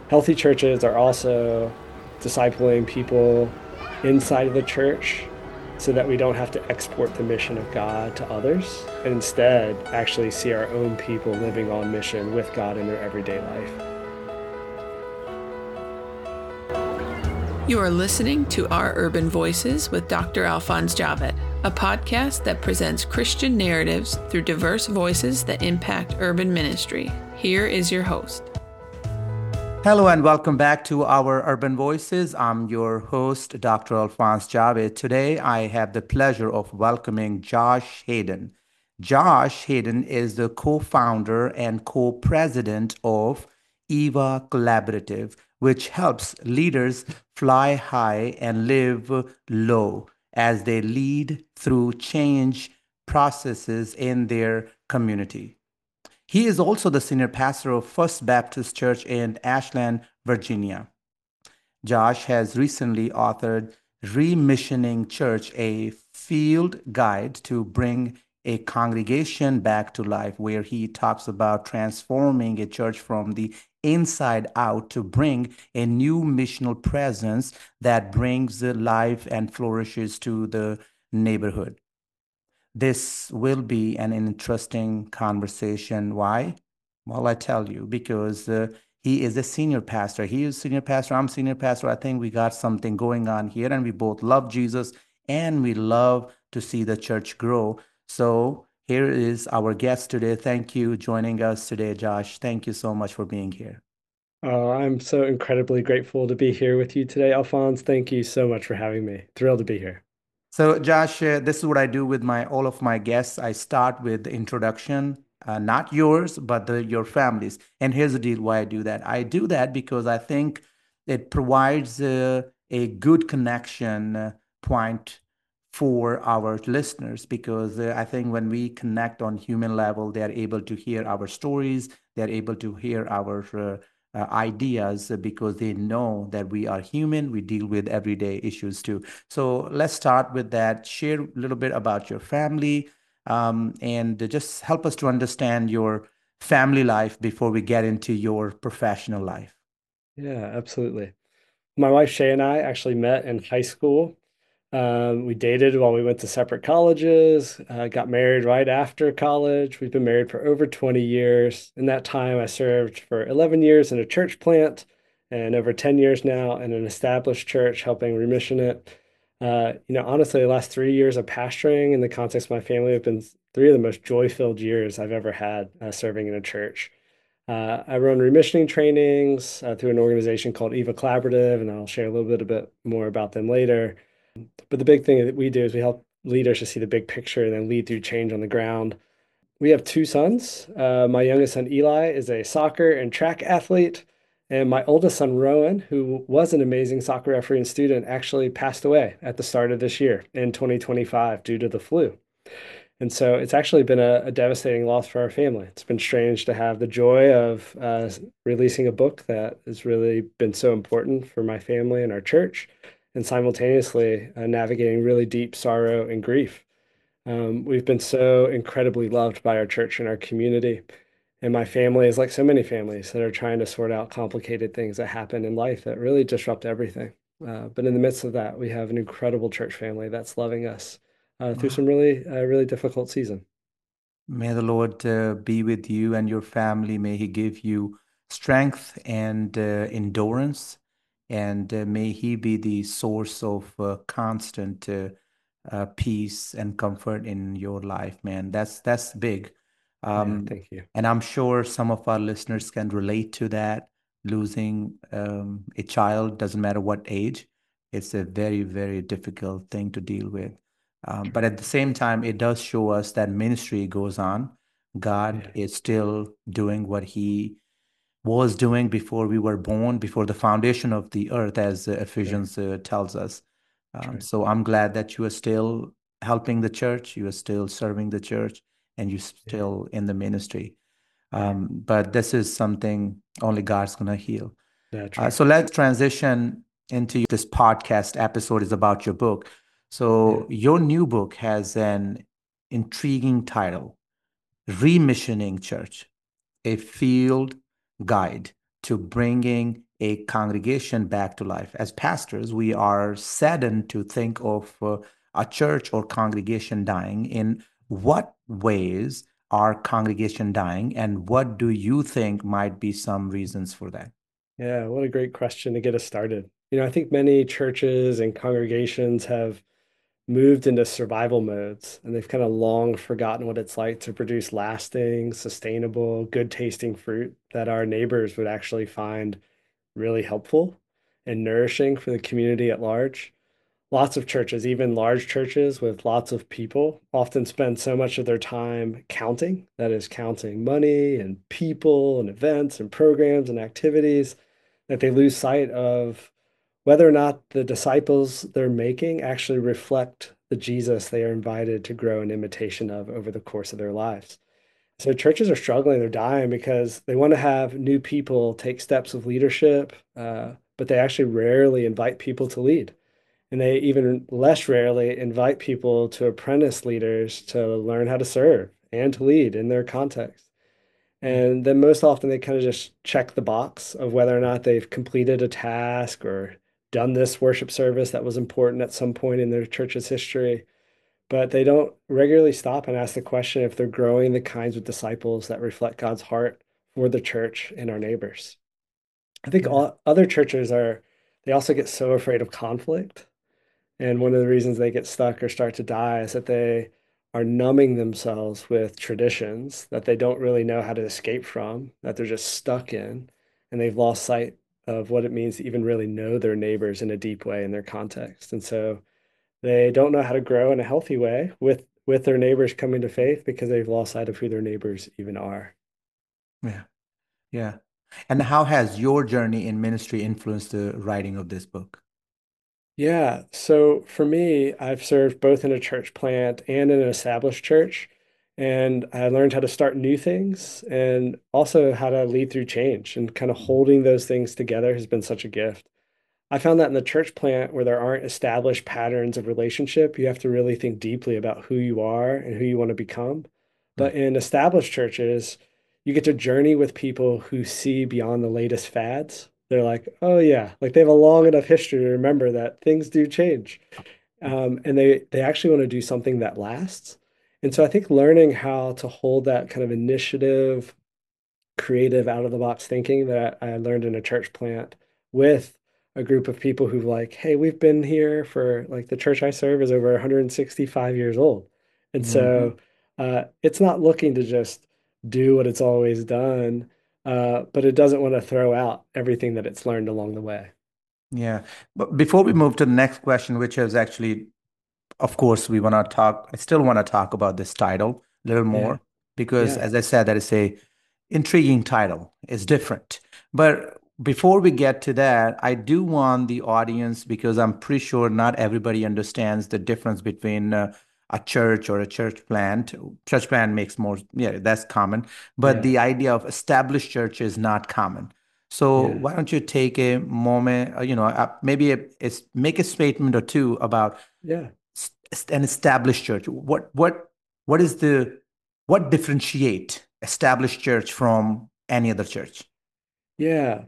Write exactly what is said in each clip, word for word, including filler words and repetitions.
Healthy churches are also discipling people inside of the church so that we don't have to export the mission of God to others and instead actually see our own people living on mission with God in their everyday life. You are listening to Our Urban Voices with Doctor Alphonse Javed, a podcast that presents Christian narratives through diverse voices that impact urban ministry. Here is your host. Hello and welcome back to Our Urban Voices. I'm your host, Doctor Alphonse Javed. Today, I have the pleasure of welcoming Josh Hayden. Josh Hayden is the co-founder and co-president of EVA Collaborative, which helps leaders fly high and live low as they lead through change processes in their community. He is also the senior pastor of First Baptist Church in Ashland, Virginia. Josh has recently authored Remissioning Church, a field guide to bring a congregation back to life, where he talks about transforming a church from the inside out to bring a new missional presence that brings life and flourishes to the neighborhood. This will be an interesting conversation. Why? Well, I tell you, because uh, he is a senior pastor. He is senior pastor. I'm senior pastor. I think we got something going on here, and we both love Jesus and we love to see the church grow. So here is our guest today. Thank you joining us today, Josh. Thank you so much for being here. Oh, I'm so incredibly grateful to be here with you today, Alphonse. Thank you so much for having me. Thrilled to be here. So, Josh, uh, this is what I do with my all of my guests. I start with the introduction, uh, not yours, but the, your families. And here's the deal: why I do that. I do that because I think it provides uh, a good connection uh, point for our listeners. Because uh, I think when we connect on human level, they are able to hear our stories. They are able to hear our uh, uh, ideas uh, because they know that we are human. We deal with everyday issues too. So let's start with that. Share a little bit about your family, um, and just help us to understand your family life before we get into your professional life. Yeah, absolutely. My wife Shay and I actually met in high school. Um, we dated while we went to separate colleges, uh, got married right after college. We've been married for over twenty years. In that time, I served for eleven years in a church plant and over ten years now in an established church helping remission it. Uh, you know, honestly, the last three years of pastoring in the context of my family have been three of the most joy-filled years I've ever had uh, serving in a church. Uh, I run remissioning trainings uh, through an organization called EVA Collaborative, and I'll share a little bit a bit more about them later. But the big thing that we do is we help leaders to see the big picture and then lead through change on the ground. We have two sons. Uh, my youngest son, Eli, is a soccer and track athlete. And my oldest son, Rowan, who was an amazing soccer referee and student, actually passed away at the start of this year in twenty twenty-five due to the flu. And so it's actually been a, a devastating loss for our family. It's been strange to have the joy of uh, releasing a book that has really been so important for my family and our church, and simultaneously uh, navigating really deep sorrow and grief. Um, we've been so incredibly loved by our church and our community. And my family is like so many families that are trying to sort out complicated things that happen in life that really disrupt everything. Uh, but in the midst of that, we have an incredible church family that's loving us uh, through some really, uh, really difficult season. May the Lord uh, be with you and your family. May He give you strength and uh, endurance, and uh, may He be the source of uh, constant uh, uh, peace and comfort in your life, man. That's that's big. Yeah, Um, thank you. and I'm sure some of our listeners can relate to that. Losing um, a child, doesn't matter what age, it's a very, very difficult thing to deal with. Um, but at the same time, it does show us that ministry goes on. God Yeah, is still doing what He was doing before we were born, before the foundation of the earth, as uh, sure. Ephesians uh, tells us. Um, True. so I'm glad that you are still helping the church, you are still serving the church, and you're Yeah, still in the ministry. yeah, Um, but this is something only God's going to heal. yeah, Uh, true. so let's transition into this podcast episode is about your book. Yeah, So your new book has an intriguing title, Remissioning Church, a field guide to bringing a congregation back to life. As pastors, we are saddened to think of uh, a church or congregation dying. In what ways are congregation dying, and what do you think might be some reasons for that? Yeah, what a great question to get us started. You know, I think many churches and congregations have moved into survival modes and they've kind of long forgotten what it's like to produce lasting, sustainable, good tasting fruit that our neighbors would actually find really helpful and nourishing for the community at large. Lots of churches, even large churches with lots of people, often spend so much of their time counting, that is, counting money and people and events and programs and activities, that they lose sight of whether or not the disciples they're making actually reflect the Jesus they are invited to grow in imitation of over the course of their lives. So churches are struggling, they're dying because they want to have new people take steps of leadership, uh, but they actually rarely invite people to lead. And they even less rarely invite people to apprentice leaders to learn how to serve and to lead in their context. And then most often they kind of just check the box of whether or not they've completed a task or done this worship service that was important at some point in their church's history. But they don't regularly stop and ask the question if they're growing the kinds of disciples that reflect God's heart for the church and our neighbors. I think Yeah. all other churches are, they also get so afraid of conflict. And one of the reasons they get stuck or start to die is that they are numbing themselves with traditions that they don't really know how to escape from, that they're just stuck in, and they've lost sight of what it means to even really know their neighbors in a deep way in their context. And so they don't know how to grow in a healthy way with with their neighbors coming to faith because they've lost sight of who their neighbors even are. Yeah. Yeah. And how has your journey in ministry influenced the writing of this book? Yeah, so for me, I've served both in a church plant and in an established church, and I learned how to start new things and also how to lead through change, and kind of holding those things together has been such a gift. I found that in the church plant where there aren't established patterns of relationship, you have to really think deeply about who you are and who you want to become. Right. But in established churches, you get to journey with people who see beyond the latest fads. They're like, oh yeah, like they have a long enough history to remember that things do change. Um, and they they actually want to do something that lasts. And so I think learning how to hold that kind of initiative, creative, out of the box thinking that I learned in a church plant with a group of people who like, hey, we've been here for like the church I serve is over one hundred sixty-five years old. And Hmm. so uh, it's not looking to just do what it's always done, uh, but it doesn't want to throw out everything that it's learned along the way. Yeah. But before we move to the next question, which is actually, of course, we want to talk, I still want to talk about this title a little Yeah. more because, Yeah. as I said, that is a intriguing title. It's different. But before we get to that, I do want the audience, because I'm pretty sure not everybody understands the difference between uh, a church or a church plant. Church plant makes more, yeah, that's common. But Yeah. the idea of established church is not common. So Yeah. why don't you take a moment, uh, you know, uh, maybe a, it's, make a statement or two about Yeah. s- an established church. What what what is the what differentiate established church from any other church? Yeah.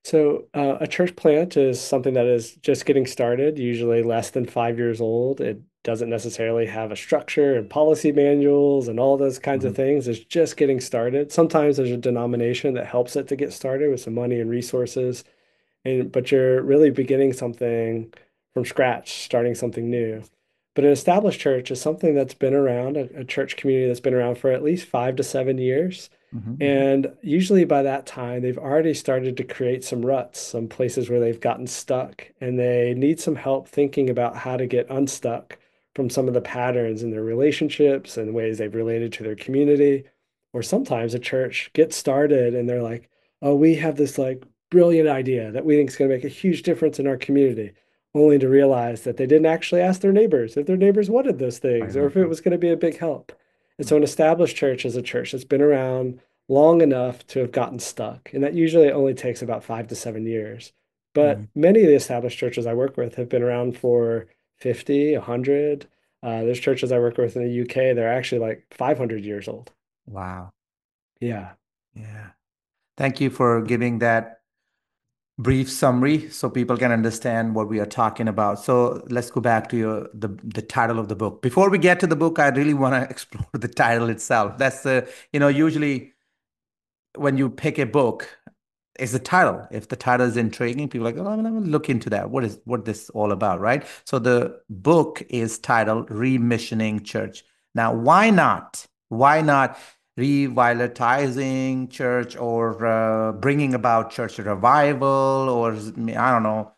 So uh, a church plant is something that is just getting started, usually less than five years old. It doesn't necessarily have a structure and policy manuals and all those kinds of Mhm. things. It's just getting started. Sometimes there's a denomination that helps it to get started with some money and resources. And but you're really beginning something from scratch, starting something new. But an established church is something that's been around, a, a church community that's been around for at least five to seven years. Mhm. And usually by that time, they've already started to create some ruts, some places where they've gotten stuck, and they need some help thinking about how to get unstuck from some of the patterns in their relationships and ways they've related to their community. Or sometimes a church gets started and they're like, oh, we have this like brilliant idea that we think is going to make a huge difference in our community, only to realize that they didn't actually ask their neighbors if their neighbors wanted those Right, things or right, if it right. was going to be a big help. And so Right. an established church is a church that's been around long enough to have gotten stuck. And that usually only takes about five to seven years. But Mhm. many of the established churches I work with have been around for fifty, one hundred. Uh, there's churches I work with in the U K, they're actually like five hundred years old. Wow. Yeah. Yeah. Thank you for giving that brief summary so people can understand what we are talking about. So let's go back to your the the title of the book. Before we get to the book, I really want to explore the title itself. That's the, you know, usually when you pick a book, it's the title. If the title is intriguing, people are like, oh, I'm gonna look into that. What is what this all about, right? So the book is titled Remissioning Church. Now, why not? Why not revitalizing church or uh, bringing about church revival or I don't know,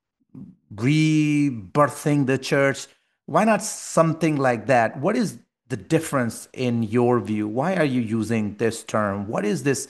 rebirthing the church? Why not something like that? What is the difference in your view? Why are you using this term? What is this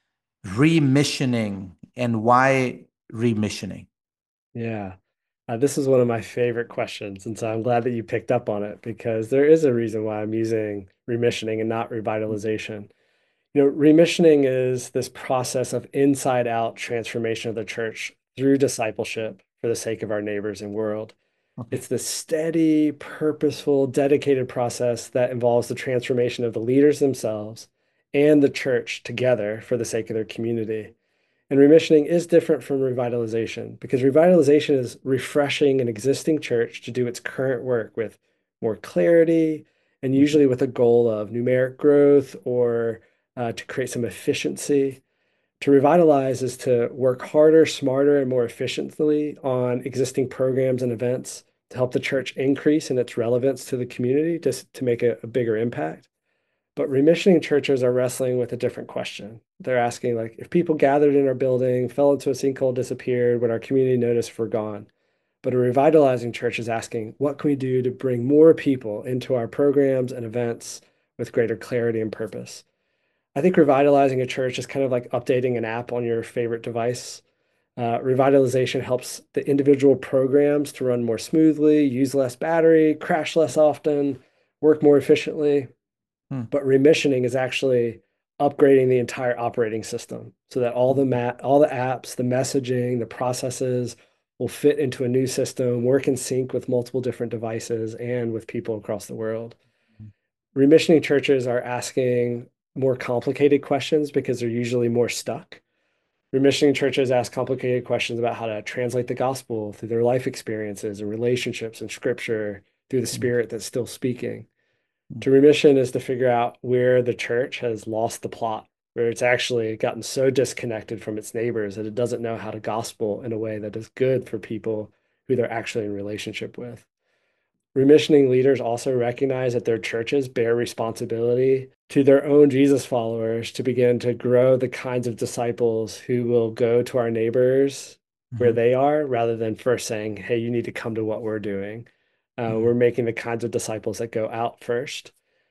remissioning and why remissioning? Yeah. Uh, this is one of my favorite questions. And so I'm glad that you picked up on it because there is a reason why I'm using remissioning and not revitalization. You know, remissioning is this process of inside out transformation of the church through discipleship for the sake of our neighbors and world. Okay. It's the steady, purposeful, dedicated process that involves the transformation of the leaders themselves and the church together for the sake of their community. And remissioning is different from revitalization because revitalization is refreshing an existing church to do its current work with more clarity and Mhm. usually with a goal of numeric growth or uh, to create some efficiency. To revitalize is to work harder, smarter, and more efficiently on existing programs and events to help the church increase in its relevance to the community, just to make a, a bigger impact. But remissioning churches are wrestling with a different question. They're asking, like, if people gathered in our building, fell into a sinkhole, disappeared, would our community notice we're gone? But a revitalizing church is asking, what can we do to bring more people into our programs and events with greater clarity and purpose? I think revitalizing a church is kind of like updating an app on your favorite device. Uh, revitalization helps the individual programs to run more smoothly, use less battery, crash less often, work more efficiently. Hmm. But remissioning is actually upgrading the entire operating system so that all the mat, all the apps, the messaging, the processes will fit into a new system, work in sync with multiple different devices and with people across the world. Remissioning churches are asking more complicated questions because they're usually more stuck. Remissioning churches ask complicated questions about how to translate the gospel through their life experiences and relationships and scripture through the Hmm. spirit that's still speaking. Hmm. To remission is to figure out where the church has lost the plot, where it's actually gotten so disconnected from its neighbors that it doesn't know how to gospel in a way that is good for people who they're actually in relationship with. Remissioning leaders also recognize that their churches bear responsibility to their own Jesus followers to begin to grow the kinds of disciples who will go to our neighbors where Hmm. they are rather than first saying, hey, you need to come to what we're doing. Uh, Hmm. we're making the kinds of disciples that go out first.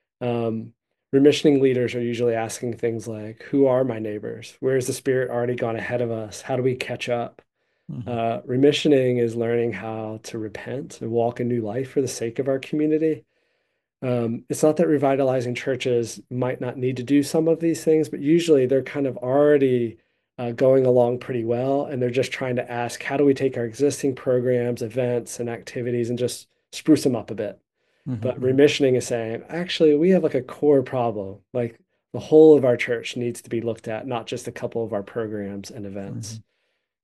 Um, remissioning leaders are usually asking things like, who are my neighbors? Where's the Spirit already gone ahead of us? How do we catch up? Hmm. Uh, remissioning is learning how to repent and walk a new life for the sake of our community. Um, it's not that revitalizing churches might not need to do some of these things, but usually they're kind of already uh, going along pretty well. And they're just trying to ask, how do we take our existing programs, events, and activities and just spruce them up a bit? But Hmm. remissioning is saying, actually, we have like a core problem. Like the whole of our church needs to be looked at, not just a couple of our programs and events. Hmm.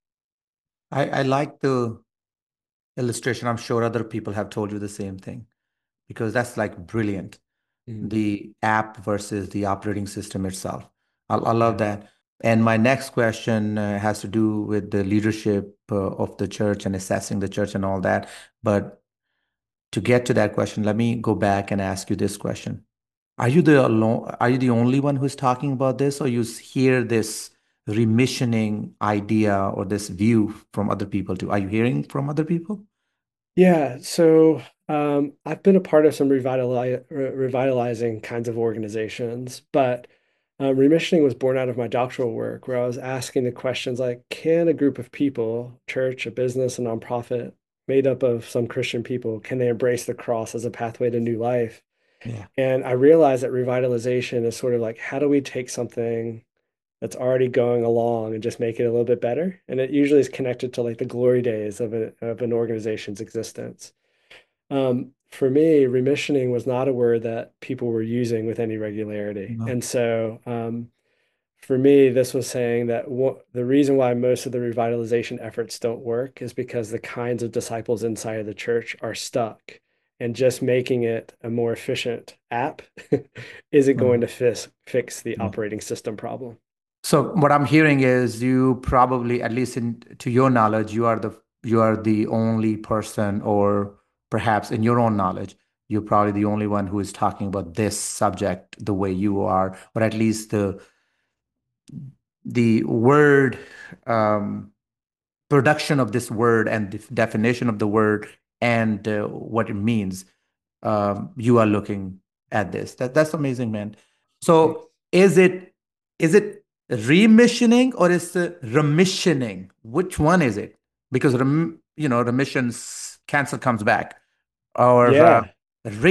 I, I like the illustration. I'm sure other people have told you the same thing because that's like brilliant. Mhm. The app versus the operating system itself. I, I love Yeah. that. And my next question uh, has to do with the leadership uh, of the church and assessing the church and all that. But to get to that question, let me go back and ask you this question. Are you the alone, are you the only one who's talking about this, or you s- hear this remissioning idea or this view from other people too? Are you hearing from other people? Yeah, so um, I've been a part of some revitali re- revitalizing kinds of organizations, but um, remissioning was born out of my doctoral work, where I was asking the questions like, can a group of people, church, a business, a nonprofit, made up of some Christian people, can they embrace the cross as a pathway to new life? Yeah. And I realized that revitalization is sort of like, how do we take something that's already going along and just make it a little bit better? And it usually is connected to like the glory days of, a, of an organization's existence. Um, for me, remissioning was not a word that people were using with any regularity. No. And so um, for me, this was saying that wha- the reason why most of the revitalization efforts don't work is because the kinds of disciples inside of the church are stuck. And just making it a more efficient app isn't going Mhm. to fix, fix the Yeah. operating system problem. So what I'm hearing is you probably, at least in to your knowledge, you are the you are the only person, or perhaps in your own knowledge, you're probably the only one who is talking about this subject the way you are, or at least the the word um, production of this word and the definition of the word and uh, what it means. Um, you are looking at this. That that's amazing, man. Thanks. So is it is it remissioning or is it remissioning? Which one is it? Because rem, you know, remissions cancer comes back, or uh, Yeah,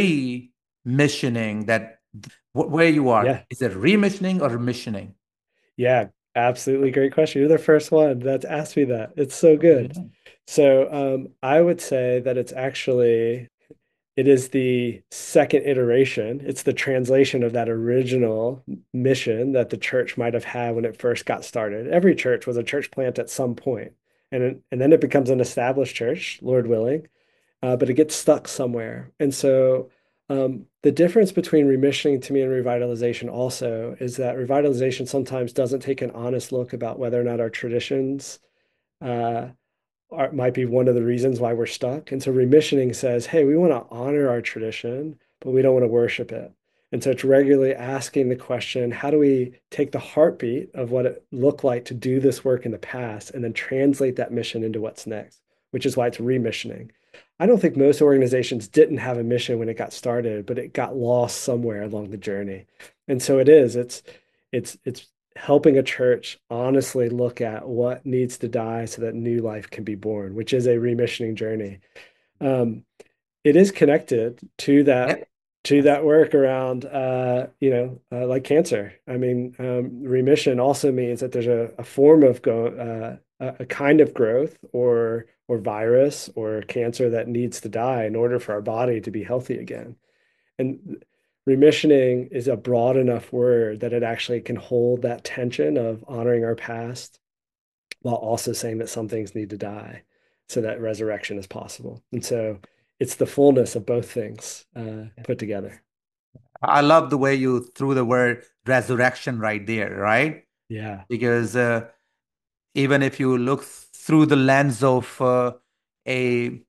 remissioning that wh- where you are. yeah, Is it remissioning or remissioning? yeah. Absolutely great question. You're the first one that's asked me that. It's so good. Yeah. So um, I would say that it's actually it is the second iteration. It's the translation of that original mission that the church might have had when it first got started. Every church was a church plant at some point, and it- and then it becomes an established church, Lord willing, uh, but it gets stuck somewhere. And so um, the difference between remissioning to me and revitalization also is that revitalization sometimes doesn't take an honest look about whether or not our traditions uh, are, might be one of the reasons why we're stuck. And so remissioning says, hey, we want to honor our tradition, but we don't want to worship it. And so it's regularly asking the question, how do we take the heartbeat of what it looked like to do this work in the past and then translate that mission into what's next, which is why it's remissioning. I don't think most organizations didn't have a mission when it got started, but it got lost somewhere along the journey. And so it is, it's it's it's helping a church honestly look at what needs to die so that new life can be born, which is a remissioning journey. Um, it is connected to that Yep. to Yes. that work around uh, you know uh, like cancer. I mean, um, remission also means that there's a, a form of go uh, a, a kind of growth or or virus or cancer that needs to die in order for our body to be healthy again. And remissioning is a broad enough word that it actually can hold that tension of honoring our past while also saying that some things need to die so that resurrection is possible. And so it's the fullness of both things uh, put together. I love the way you threw the word resurrection right there, right? Yeah, Because uh, even if you look through the lens of uh, a,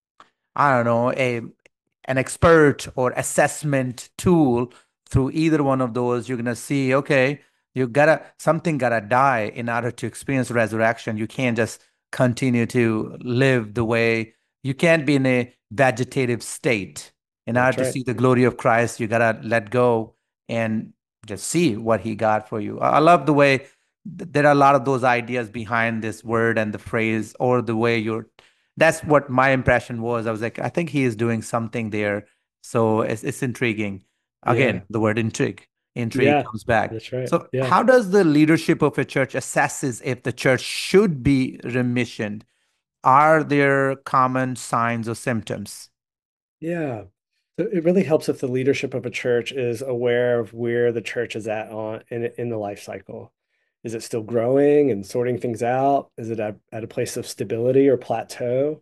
I don't know, a an expert or assessment tool, through either one of those, you're gonna see, okay, you gotta something gotta die in order to experience resurrection. You can't just continue to live the way you can't be in a vegetative state. In order that's to right. see the glory of Christ, you gotta let go and just see what He got for you. I I love the way th- there are a lot of those ideas behind this word and the phrase, or the way you're that's what my impression was. I was like, I think he is doing something there. So it's, it's intriguing. Yeah, Again, the word intrigue, intrigue yeah, comes back. that's right. So Yeah, how does the leadership of a church assesses if the church should be remissioned? Are there common signs or symptoms? yeah. So it really helps if the leadership of a church is aware of where the church is at on in in the life cycle. Is it still growing and sorting things out? Is it at, at a place of stability or plateau?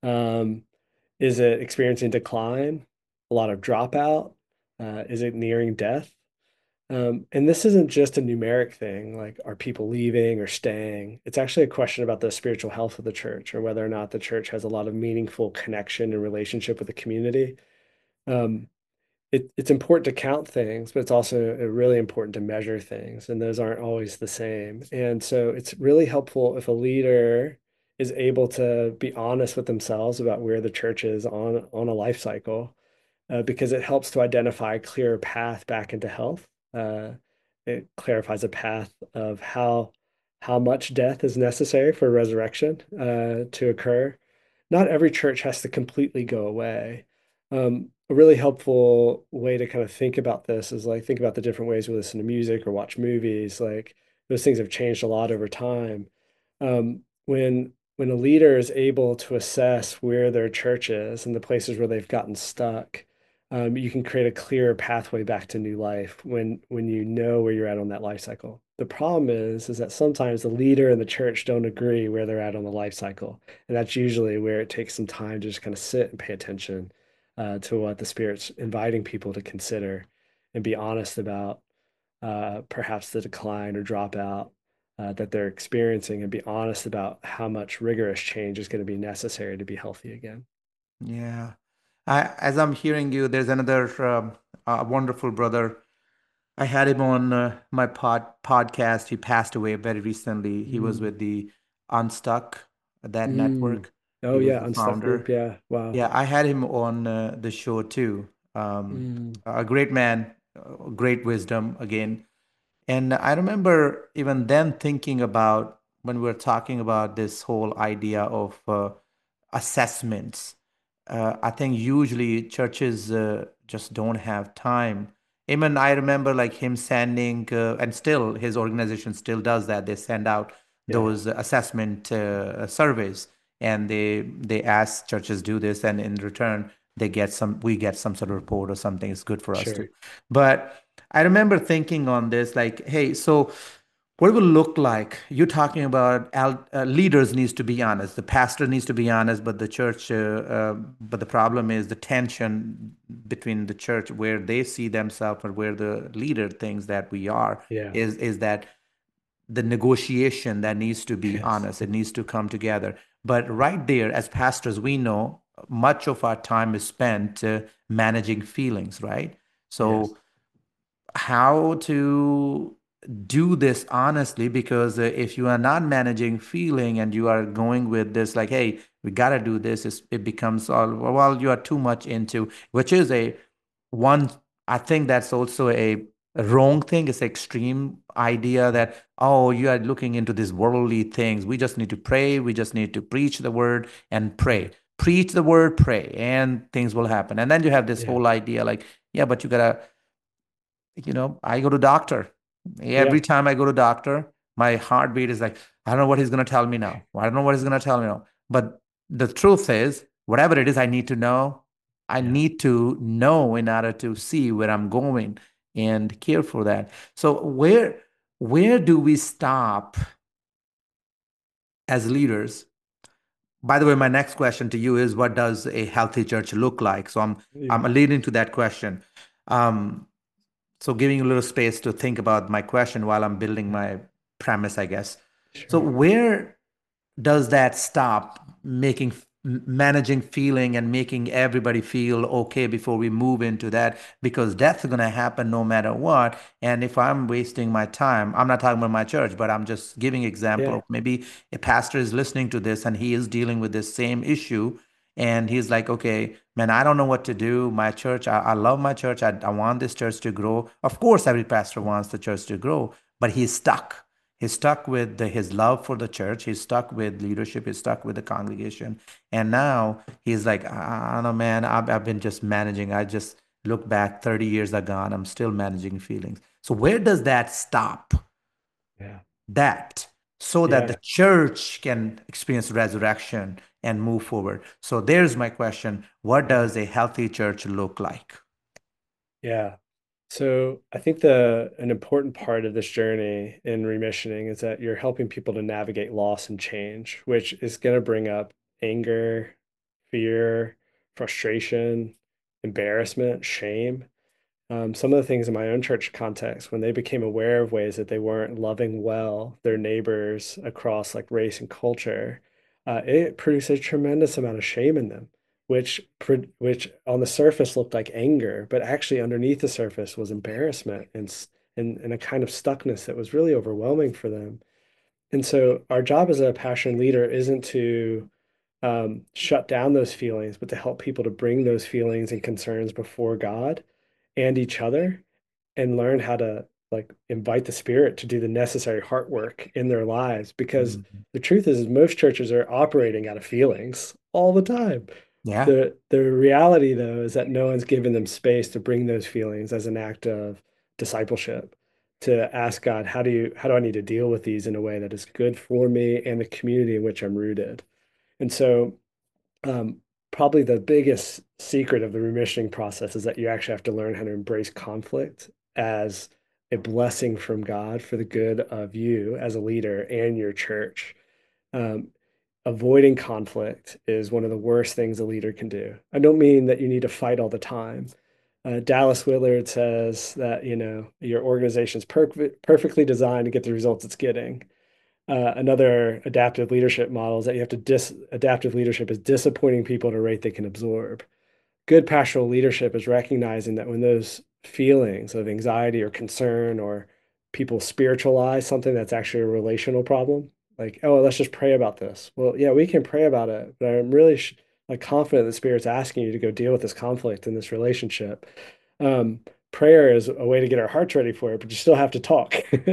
Um, is it experiencing decline? A lot of dropout? Uh, is it nearing death? Um, and this isn't just a numeric thing, like are people leaving or staying? It's actually a question about the spiritual health of the church or whether or not the church has a lot of meaningful connection and relationship with the community. Um, it, it's important to count things, but it's also uh, really important to measure things, and those aren't always the same. And so it's really helpful if a leader is able to be honest with themselves about where the church is on on a life cycle, uh, because it helps to identify a clearer path back into health. Uh, it clarifies a path of how how much death is necessary for resurrection uh, to occur. Not every church has to completely go away. Um, a really helpful way to kind of think about this is like think about the different ways we listen to music or watch movies. Like those things have changed a lot over time. Um, when when a leader is able to assess where their church is and the places where they've gotten stuck, um, you can create a clearer pathway back to new life when when you know where you're at on that life cycle. The problem is is that sometimes the leader and the church don't agree where they're at on the life cycle, and that's usually where it takes some time to just kind of sit and pay attention uh, to what the Spirit's inviting people to consider and be honest about uh, perhaps the decline or dropout uh, that they're experiencing, and be honest about how much rigorous change is going to be necessary to be healthy again. Yeah. I, as I'm hearing you, there's another um, uh, wonderful brother. I had him on uh, my pod podcast. He passed away very recently. He was Mm. with the Unstuck, that Mm. network. He Oh was yeah, the Unstuck Group. founder. Yeah. Wow. Yeah, I had him on uh, the show too. Um, Mm. a great man, uh, great wisdom again. And I remember even then thinking about when we were talking about this whole idea of uh, assessments. Uh, I think usually churches uh, just don't have time. Even I remember like him sending, uh, and still his organization still does that. They send out Yeah. those assessment uh, surveys, and they they ask churches do this, and in return they get some. We get some sort of report or something. It's good for us too. Sure. But I remember thinking on this, like, hey, so what it will look like? You're talking about al- uh, leaders needs to be honest. The pastor needs to be honest, but the church. Uh, uh, but the problem is the tension between the church, where they see themselves, and where the leader thinks that we are. Yeah. Is is that the negotiation that needs to be Yes. honest? It needs to come together. But right there, as pastors, we know much of our time is spent uh, managing feelings, right? Yes. So how to do this honestly, because uh, if you are not managing feeling and you are going with this like, hey, we got to do this, it's, it becomes all, well, you are too much into, which is a one, I think that's also a, a wrong thing. It's extreme idea that, oh, you are looking into these worldly things. We just need to pray, we just need to preach the word and Mm. pray, preach the word, pray, and things will happen. And then you have this Yeah. whole idea like, yeah, but you gotta, you know, I go to doctor. Yeah. Every time I go to doctor, my heartbeat is like, I don't know what he's going to tell me now. I don't know what he's going to tell me now. But the truth is, whatever it is I need to know, I Yeah. need to know in order to see where I'm going and care for that. So where where do we stop as leaders? By the way, my next question to you is, what does a healthy church look like? So I'm I'm Yeah. leading to that question. Um, So giving you a little space to think about my question while I'm building Yeah. my premise, I guess. So Sure. where does that stop making managing feeling and making everybody feel okay before we move into that? Because death is going to happen no matter what. And if I'm wasting my time, I'm not talking about my church, but I'm just giving example Yeah. of maybe a pastor is listening to this and he is dealing with this same issue, and he's like, okay, man, I don't know what to do. My church, I, I love my church. I, I want this church to grow. Of course, every pastor wants the church to grow, but he's stuck. He's stuck with the, his love for the church. He's stuck with leadership. He's stuck with the congregation. And now he's like, I, I don't know, man, I've, I've been just managing. I just look back thirty years are gone. I'm still managing feelings. So where does that stop? Yeah. That so that the Yeah. church can experience resurrection and move forward. So there's my question. What Yeah. does a healthy church look like? Yeah. So I think the an important part of this journey in remissioning is that you're helping people to navigate loss and change, which is going to bring up anger, fear, frustration, embarrassment, shame. Um, some of the things in my own church context, when they became aware of ways that they weren't loving well their neighbors across like race and culture, uh, it produced a tremendous amount of shame in them, which which on the surface looked like anger, but actually underneath the surface was embarrassment and and, and a kind of stuckness that was really overwhelming for them. And so our job as a passion leader isn't to um, shut down those feelings, but to help people to bring those feelings and concerns before God and each other, and learn how to like invite the spirit to do the necessary heart work in their lives, because Mhm. the truth is, is most churches are operating out of feelings all the time. Yeah. The the reality though is that no one's given them space to bring those feelings as an act of discipleship, to ask God, how do you how do I need to deal with these in a way that is good for me and the community in which I'm rooted. And so um, probably the biggest secret of the remissioning process is that you actually have to learn how to embrace conflict as a blessing from God for the good of you as a leader and your church. Um, Avoiding conflict is one of the worst things a leader can do. I don't mean that you need to fight all the time. Uh, Dallas Willard says that, you know, your organization is perfect, perfectly designed to get the results it's getting. Uh, another adaptive leadership model is that you have to dis adaptive leadership is disappointing people at a rate they can absorb. Good pastoral leadership is recognizing that when those feelings of anxiety or concern or people spiritualize something that's actually a relational problem, like, oh, let's just pray about this. Well, yeah, we can pray about it, but I'm really sh- like confident the Spirit's asking you to go deal with this conflict in this relationship. Um, Prayer is a way to get our hearts ready for it, but you still have to talk.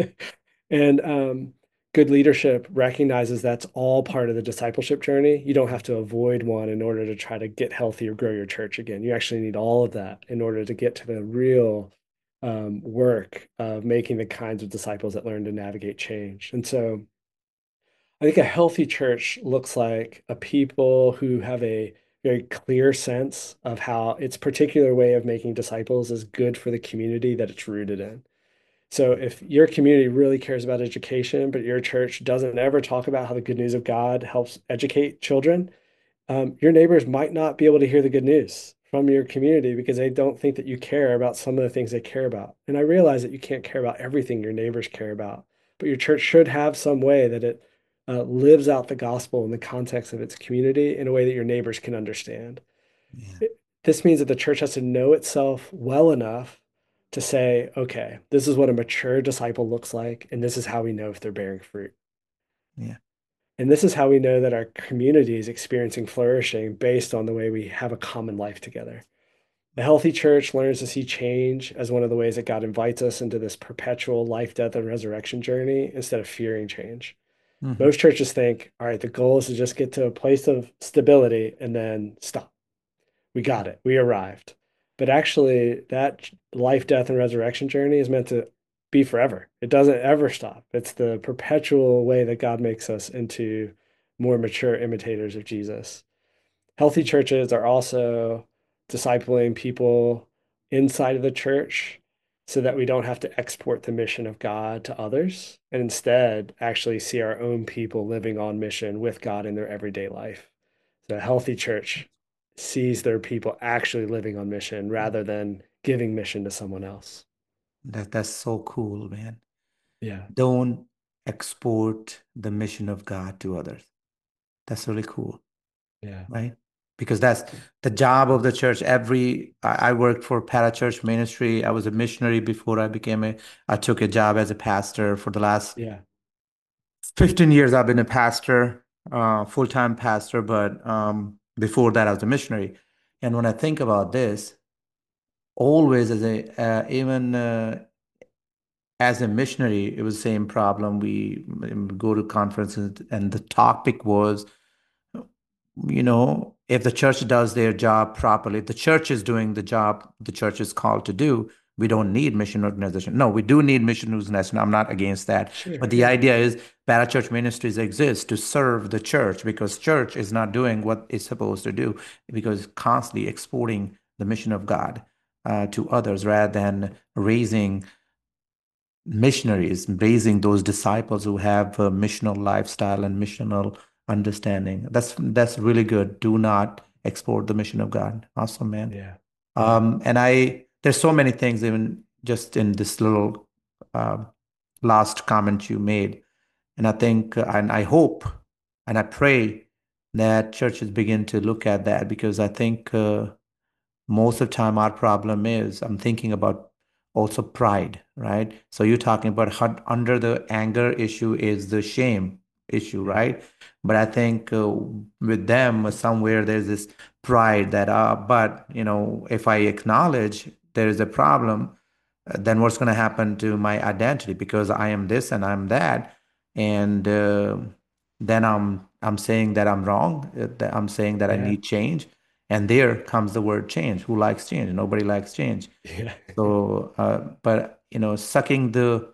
And um, good leadership recognizes that's all part of the discipleship journey. You don't have to avoid one in order to try to get healthy or grow your church again. You actually need all of that in order to get to the real um, work of making the kinds of disciples that learn to navigate change. And so I think a healthy church looks like a people who have a very clear sense of how its particular way of making disciples is good for the community that it's rooted in. So if your community really cares about education, but your church doesn't ever talk about how the good news of God helps educate children, um, your neighbors might not be able to hear the good news from your community because they don't think that you care about some of the things they care about. And I realize that you can't care about everything your neighbors care about, but your church should have some way that it uh, lives out the gospel in the context of its community in a way that your neighbors can understand. Yeah, It- this means that the church has to know itself well enough to say, okay, this is what a mature disciple looks like, and this is how we know if they're bearing fruit. yeah, And this is how we know that our community is experiencing flourishing based on the way we have a common life together. A healthy church learns to see change as one of the ways that God invites us into this perpetual life, death, and resurrection journey instead of fearing change. hmm, Most churches think, all right, the goal is to just get to a place of stability and then stop. We got it. We arrived. But actually, that life, death, and resurrection journey is meant to be forever. It doesn't ever stop. It's the perpetual way that God makes us into more mature imitators of Jesus. Healthy churches are also discipling people inside of the church so that we don't have to export the mission of God to others and instead actually see our own people living on mission with God in their everyday life. So a healthy church sees their people actually living on mission rather than giving mission to someone else. that that's so cool, man. Yeah. Don't export the mission of God to others. That's really cool, Yeah. right? Because that's the job of the church. Every I, I worked for parachurch ministry. I was a missionary before I became a. I took a job as a pastor for the last Yeah. fifteen years. I've been a pastor, uh, full-time pastor, but um, before that, I was a missionary. And when I think about this, always as a uh, even uh, as a missionary, it was the same problem. We um, go to conferences, and the topic was, you know, if the church does their job properly, if the church is doing the job the church is called to do, we don't need mission organization. No, we do need mission organization. I'm not against that. Sure. But the Yeah. idea is parachurch ministries exist to serve the church because church is not doing what it's supposed to do because constantly exporting the mission of God uh, to others rather than raising missionaries, raising those disciples who have a missional lifestyle and missional understanding. That's that's really good. Do not export the mission of God. Awesome, man. Yeah. Yeah. Um, and I there's so many things even just in this little uh, last comment you made, and I think uh, and I hope and I pray that churches begin to look at that because I think uh, most of the time our problem is I'm thinking about also pride, right? So you're talking about how under the anger issue is the shame issue, Yeah. right? But I think uh, with them uh, somewhere there's this pride that uh but you know if I acknowledge there is a problem, uh, then what's going to happen to my identity because I am this and I'm that, and uh, then I'm I'm saying that I'm wrong, uh, that I'm saying that I Yeah. need change, and there comes the word change. Who likes change? Nobody likes change. Yeah. So, uh, but you know, sucking the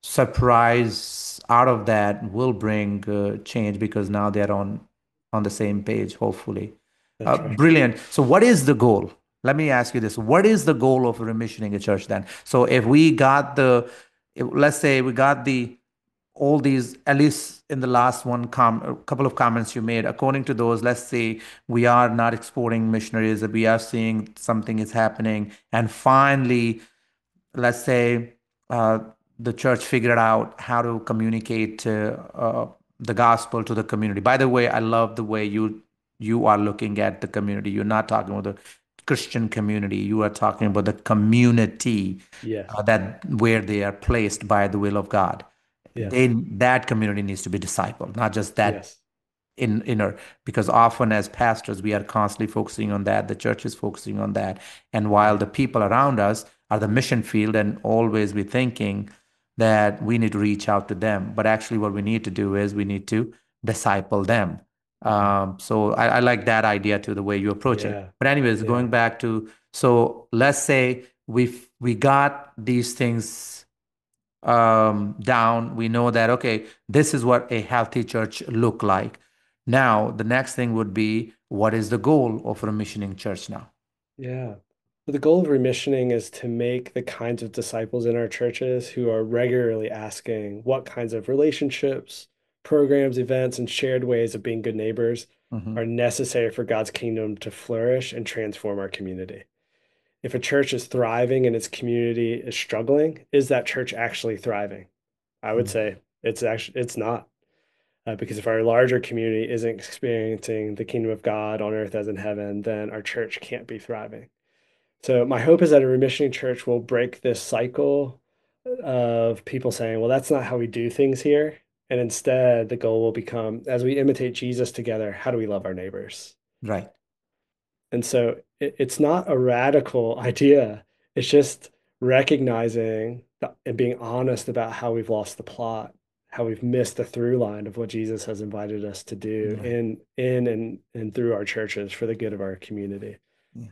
surprise out of that will bring uh, change because now they're on on the same page, hopefully. Uh, That's right. brilliant. So, what is the goal? Let me ask you this. What is the goal of remissioning a church then? So, if we got the, if, let's say we got the, all these, at least in the last one, com, a couple of comments you made, according to those, let's say we are not exporting missionaries, that we are seeing something is happening. And finally, let's say uh, the church figured out how to communicate uh, uh, the gospel to the community. By the way, I love the way you you are looking at the community. You're not talking about the Christian community. You are talking about the community Yes. uh, that where they are placed by the will of God. They Yes. that community needs to be discipled, not just that Yes. in inner, because often as pastors we are constantly focusing on that, the church is focusing on that, and while Yeah. the people around us are the mission field and always be thinking that we need to reach out to them, but actually what we need to do is we need to disciple them. Um, so I, I like that idea too, the way you approach it. Yeah. But anyways, Yeah. going back to, so let's say we we got these things um, down. We know that, okay, this is what a healthy church look like. Now, the next thing would be, what is the goal of a missioning church now? Yeah. But the goal of remissioning is to make the kinds of disciples in our churches who are regularly asking what kinds of relationships, programs, events, and shared ways of being good neighbors Hmm. are necessary for God's kingdom to flourish and transform our community. If a church is thriving and its community is struggling, is that church actually thriving? I would say it's actually it's not. Uh, because if our larger community isn't experiencing the kingdom of God on earth as in heaven, then our church can't be thriving. So my hope is that a remissioning church will break this cycle of people saying, well, that's not how we do things here. And instead, the goal will become, as we imitate Jesus together, how do we love our neighbors? Right. And so it, it's not a radical idea. It's just recognizing and being honest about how we've lost the plot, how we've missed the through line of what Jesus has invited us to do Right. in in and and through our churches for the good of our community. Yeah.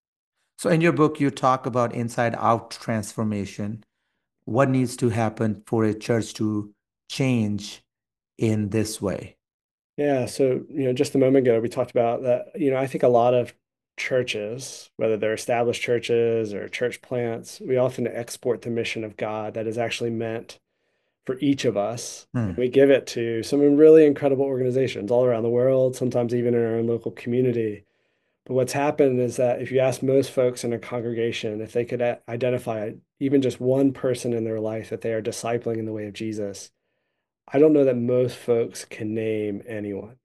So in your book, you talk about inside out transformation. What needs to happen for a church to change in this way? Yeah, so you know, just a moment ago we talked about that, you know, I think a lot of churches, whether they're established churches or church plants, we often export the mission of God that is actually meant for each of us. And Hmm. we give it to some really incredible organizations all around the world, sometimes even in our own local community. But what's happened is that if you ask most folks in a congregation if they could a- identify even just one person in their life that they are discipling in the way of Jesus, I don't know that most folks can name anyone.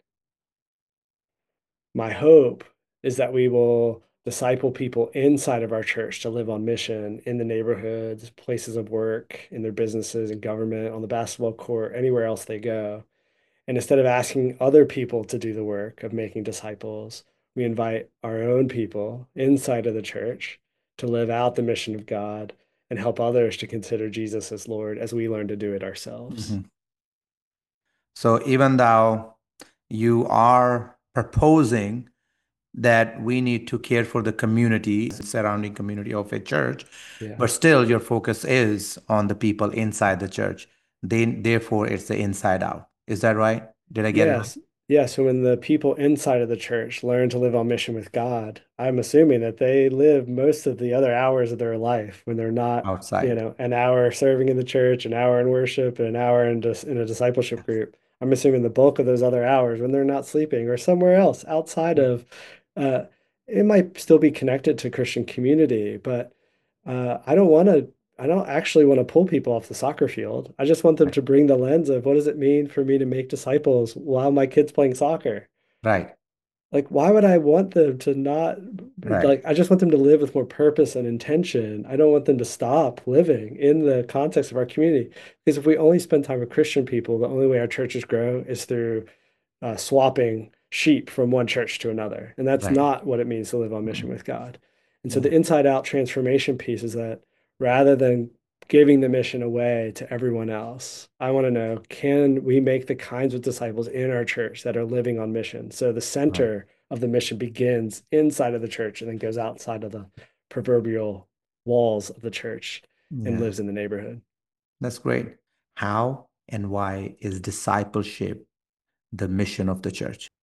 My hope is that we will disciple people inside of our church to live on mission in the neighborhoods, places of work, in their businesses and government, on the basketball court, anywhere else they go. And instead of asking other people to do the work of making disciples, we invite our own people inside of the church to live out the mission of God and help others to consider Jesus as Lord as we learn to do it ourselves. Mhm. So even though you are proposing that we need to care for the community, surrounding community of a church, Yeah. but still your focus is on the people inside the church. Then, therefore, it's the inside out. Is that right? Did I get it right? Yes. Yeah. So when the people inside of the church learn to live on mission with God, I'm assuming that they live most of the other hours of their life when they're not, you Outside. know, an hour serving in the church, an hour in worship, and an hour in just in a discipleship Yes. group. I'm assuming the bulk of those other hours when they're not sleeping or somewhere else outside of, uh, it might still be connected to Christian community, but uh, I don't want to I don't actually want to pull people off the soccer field. I just want them Right. to bring the lens of what does it mean for me to make disciples while my kid's playing soccer? Right. Like, why would I want them to not, Right. like, I just want them to live with more purpose and intention. I don't want them to stop living in the context of our community. Because if we only spend time with Christian people, the only way our churches grow is through uh, swapping sheep from one church to another. And that's Right. not what it means to live on mission Mhm. with God. And so Yeah. the inside out transformation piece is that rather than giving the mission away to everyone else, I want to know, can we make the kinds of disciples in our church that are living on mission? So the Right. center of the mission begins inside of the church and then goes outside of the proverbial walls of the church and Yeah. lives in the neighborhood. That's great. How and why is discipleship the mission of the church?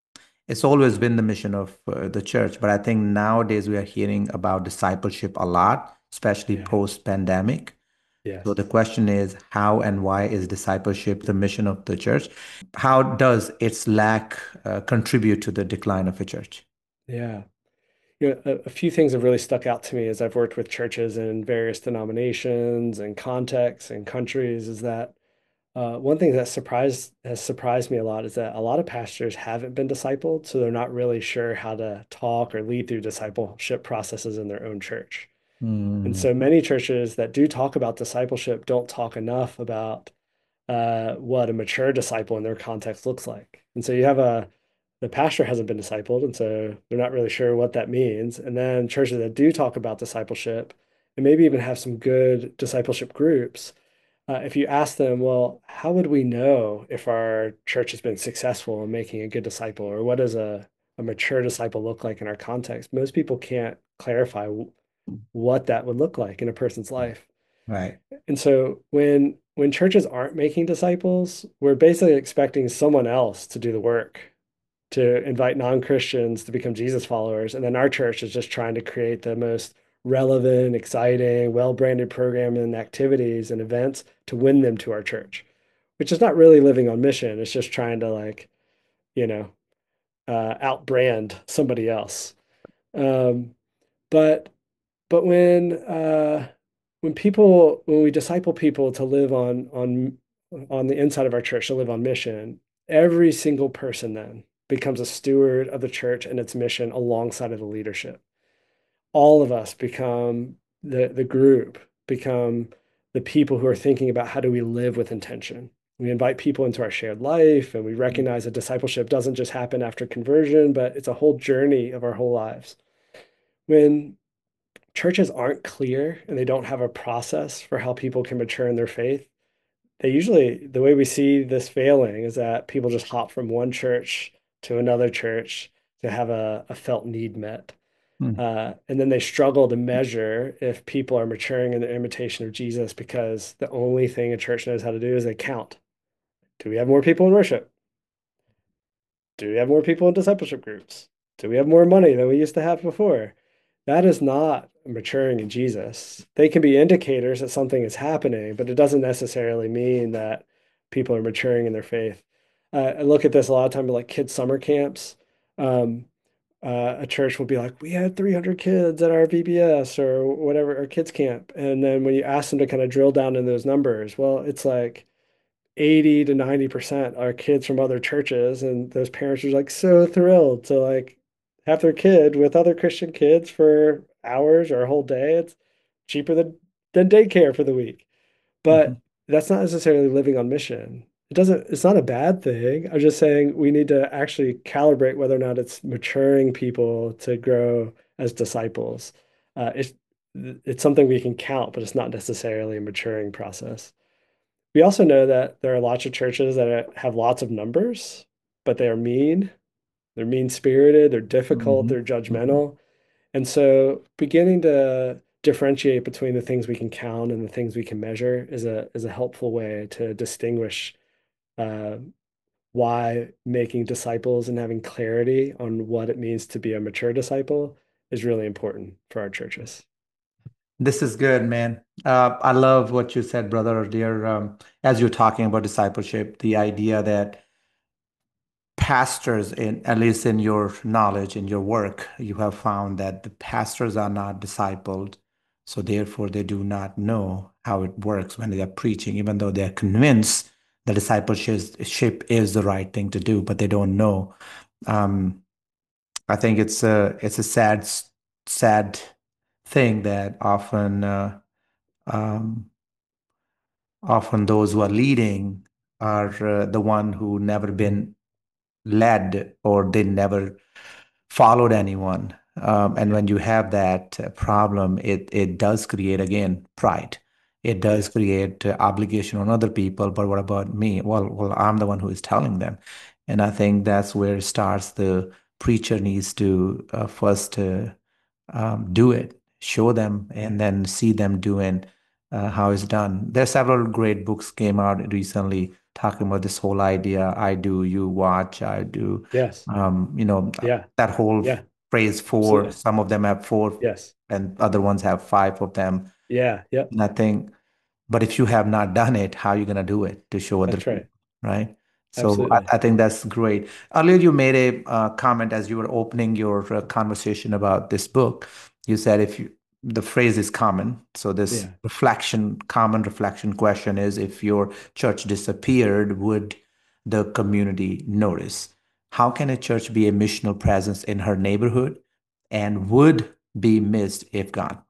It's always been the mission of uh, the church, but I think nowadays we are hearing about discipleship a lot, especially Yeah. post-pandemic. So the Yes. question is, how and why is discipleship the mission of the church? How does its lack uh, contribute to the decline of a church? Yeah. You know, a, a few things have really stuck out to me as I've worked with churches in various denominations and contexts and countries is that uh, one thing that surprised has surprised me a lot is that a lot of pastors haven't been discipled, so they're not really sure how to talk or lead through discipleship processes in their own church. And Mm, so many churches that do talk about discipleship don't talk enough about uh, what a mature disciple in their context looks like. And so you have a the pastor hasn't been discipled, and so they're not really sure what that means. And then churches that do talk about discipleship and maybe even have some good discipleship groups, uh, if you ask them, well, how would we know if our church has been successful in making a good disciple, or what does a, a mature disciple look like in our context? Most people can't clarify w- what that would look like in a person's life. right. And so when when churches aren't making disciples, we're basically expecting someone else to do the work, to invite non-Christians to become Jesus followers. And then our church is just trying to create the most relevant, exciting, well-branded program and activities and events to win them to our church, which is not really living on mission. It's just trying to like, you know, uh, outbrand somebody else. Um, but but when uh, when people when we disciple people to live on on on the inside of our church to live on mission, every single person then becomes a steward of the church and its mission alongside of the leadership. All of us become the the group, become the people who are thinking about how do we live with intention. We invite people into our shared life, and we recognize that discipleship doesn't just happen after conversion, but it's a whole journey of our whole lives. When churches aren't clear and they don't have a process for how people can mature in their faith, they usually, the way we see this failing is that people just hop from one church to another church to have a, a felt need met. Mm, Uh, and then they struggle to measure if people are maturing in their imitation of Jesus because the only thing a church knows how to do is they count. Do we have more people in worship? Do we have more people in discipleship groups? Do we have more money than we used to have before? That is not maturing in Jesus. They can be indicators that something is happening, but it doesn't necessarily mean that people are maturing in their faith. Uh, I look at this a lot of time like kids' summer camps. Um, uh, a church will be like, we had three hundred kids at our V B S or whatever, our kids camp. And then when you ask them to kind of drill down in those numbers, well, it's like eighty to ninety percent are kids from other churches, and those parents are like so thrilled to like have their kid with other Christian kids for hours or a whole day. It's cheaper than than daycare for the week. mhm. But that's not necessarily living on mission. It doesn't, it's not a bad thing. I'm just saying we need to actually calibrate whether or not it's maturing people to grow as disciples. Uh, it's it's something we can count, but it's not necessarily a maturing process. We also know that there are lots of churches that have lots of numbers, but they are mean. They're mean-spirited, they're difficult, Mhm, they're mhm. judgmental. And so beginning to differentiate between the things we can count and the things we can measure is a is a helpful way to distinguish uh, why making disciples and having clarity on what it means to be a mature disciple is really important for our churches. This is good, man. Uh, I love what you said, brother, dear. Um, as you're talking about discipleship, the idea that pastors, in at least in your knowledge, in your work, you have found that the pastors are not discipled, so therefore they do not know how it works when they are preaching, even though they're convinced the discipleship is the right thing to do, but they don't know. Um, I think it's a it's a sad sad thing that often uh, um, often those who are leading are uh, the one who never been led or they never followed anyone. Um, and Yeah. when you have that uh, problem, it it does create again pride. It does Yes. create uh, obligation on other people. But what about me? Well, well, I'm the one who is telling them, and I think that's where it starts. The preacher needs to uh, first uh, um, do it, show them, Yeah. and then see them doing uh, how it's done. There are several great books came out recently talking about this whole idea, I do, you watch, I do, Yes. um, you know, Yeah. that whole Yeah. phrase four, Absolutely. some of them have four Yes. and other ones have five of them. Yeah. Yep. And I think, but if you have not done it, how are you going to do it to show other That's people, right. right? So I, Absolutely. I think that's great. Earlier, you made a uh, comment as you were opening your uh, conversation about this book. You said if you, the phrase is common. So this Yeah. reflection, common reflection question is if your church disappeared, would the community notice? How can a church be a missional presence in her neighborhood and would be missed if gone?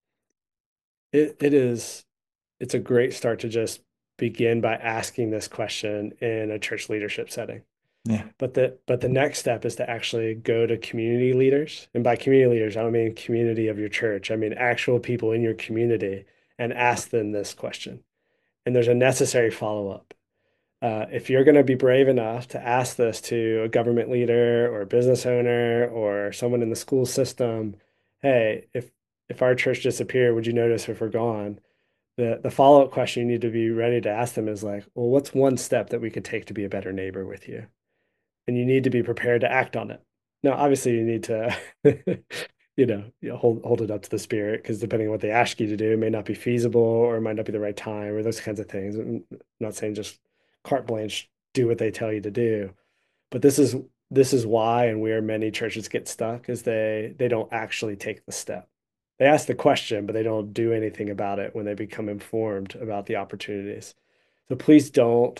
It it is it's a great start to just begin by asking this question in a church leadership setting. Yeah. But the but the next step is to actually go to community leaders. And by community leaders, I don't mean community of your church. I mean actual people in your community and ask them this question. And there's a necessary follow-up. Uh, if you're going to be brave enough to ask this to a government leader or a business owner or someone in the school system, hey, if if our church disappeared, would you notice if we're gone? The the follow-up question you need to be ready to ask them is like, well, what's one step that we could take to be a better neighbor with you? And you need to be prepared to act on it. Now, obviously, you need to, you know, you know, hold hold it up to the spirit because depending on what they ask you to do, it may not be feasible or it might not be the right time or those kinds of things. I'm not saying just carte blanche, do what they tell you to do, but this is this is why and where many churches get stuck is they they don't actually take the step. They ask the question, but they don't do anything about it when they become informed about the opportunities. So please don't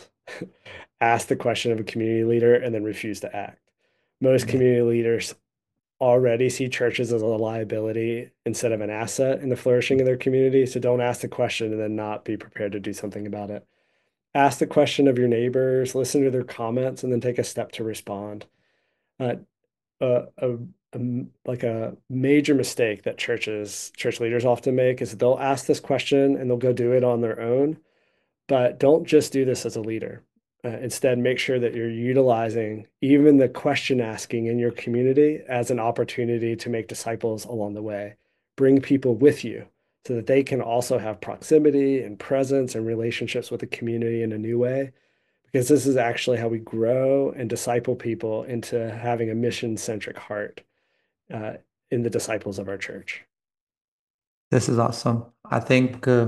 ask the question of a community leader and then refuse to act. Most Yeah. community leaders already see churches as a liability instead of an asset in the flourishing of their community. So don't ask the question and then not be prepared to do something about it. Ask the question of your neighbors, listen to their comments, and then take a step to respond. Uh, a, a, a like a major mistake that churches, church leaders often make is they'll ask this question and they'll go do it on their own, but don't just do this as a leader. Uh, instead, make sure that you're utilizing even the question asking in your community as an opportunity to make disciples along the way. Bring people with you so that they can also have proximity and presence and relationships with the community in a new way. Because this is actually how we grow and disciple people into having a mission centric heart uh, in the disciples of our church. This is awesome. I think uh,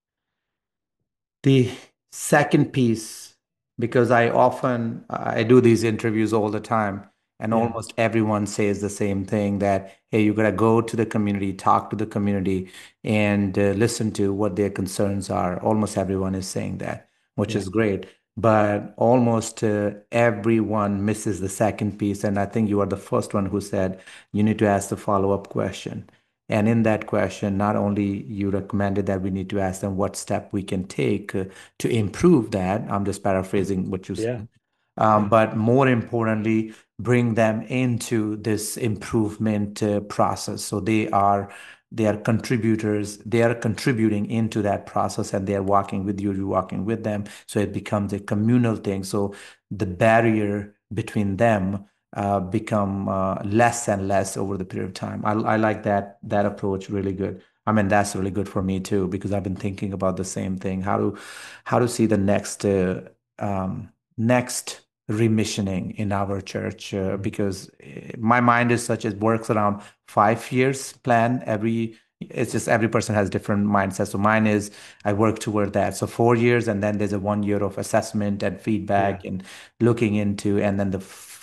the second piece, because I often I do these interviews all the time, and Yeah, almost everyone says the same thing that, hey, you gotta go to the community, talk to the community, and uh, listen to what their concerns are. Almost everyone is saying that, which yeah, is great. But almost uh, everyone misses the second piece. And I think you are the first one who said you need to ask the follow-up question. And in that question, not only you recommended that we need to ask them what step we can take uh, to improve that. I'm just paraphrasing what you yeah, said. Um, yeah, but more importantly, bring them into this improvement uh, process. So they are they are contributors. They are contributing into that process, and they are walking with you. You're walking with them. So it becomes a communal thing. So the barrier between them uh, become uh, less and less over the period of time. I, I like that that approach really good. I mean, that's really good for me too because I've been thinking about the same thing. How to how to see the next uh, um, next remissioning in our church uh, mhm, because uh, my mind is such it works around five years plan every. It's just every person has different mindsets. So mine is I work toward that. So four years, and then there's a one year of assessment and yeah, feedback and looking into, and then the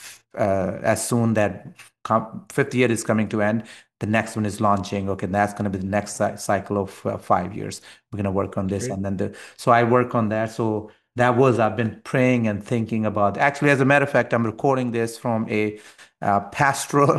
uh, as soon that com- fifth year is coming to end, the next one is launching. Okay, that's going to be the next cy- cycle of uh, five years. We're going to work on this, great. and then the so I work on that. So that was I've been praying and thinking about. Actually, as a matter of fact, I'm recording this from a uh, pastoral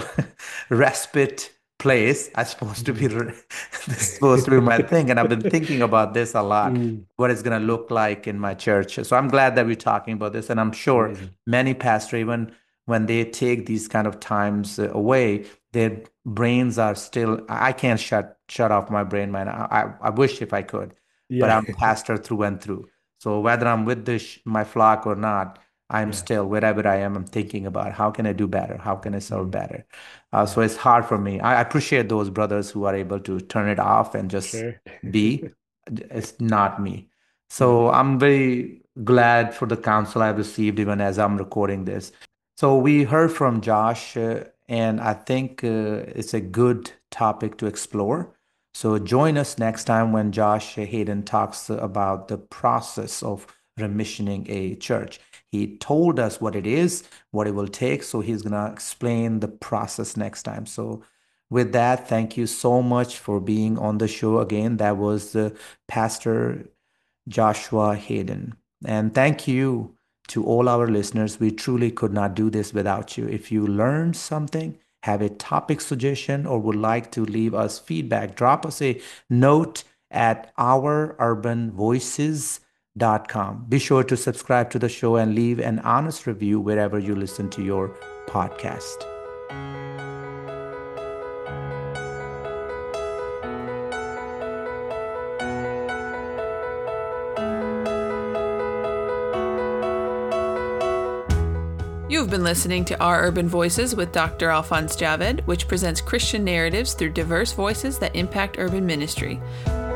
respite place. I'm supposed to be Mhm. re- this is supposed to be my thing, and I've been thinking about this a lot. Mm, What it's going to look like in my church. So I'm glad that we're talking about this, and I'm sure amazing. many pastors, even when they take these kind of times uh, away, their brains are still. I can't shut shut off my brain, man. I I, I wish if I could, but Yeah. I'm pastor through and through. So whether I'm with this my flock or not, I'm Yeah. still wherever I am. I'm thinking about how can I do better? How can I serve Mm, better? Uh, so yeah. it's hard for me. I appreciate those brothers who are able to turn it off and just Sure. be. It's not me. Yeah. So I'm very glad for the counsel I've received even as I'm recording this. So we heard from Josh, uh, and I think uh, it's a good topic to explore. So join us next time when Josh Hayden talks about the process of remissioning a church. He told us what it is, what it will take. So he's going to explain the process next time. So with that, thank you so much for being on the show again. That was uh, Pastor Joshua Hayden. And thank you to all our listeners. We truly could not do this without you. If you learned something, have a topic suggestion, or would like to leave us feedback, drop us a note at our urban voices dot com. Be sure to subscribe to the show and leave an honest review wherever you listen to your podcast. You've been listening to Our Urban Voices with Doctor Alphonse Javed, which presents Christian narratives through diverse voices that impact urban ministry.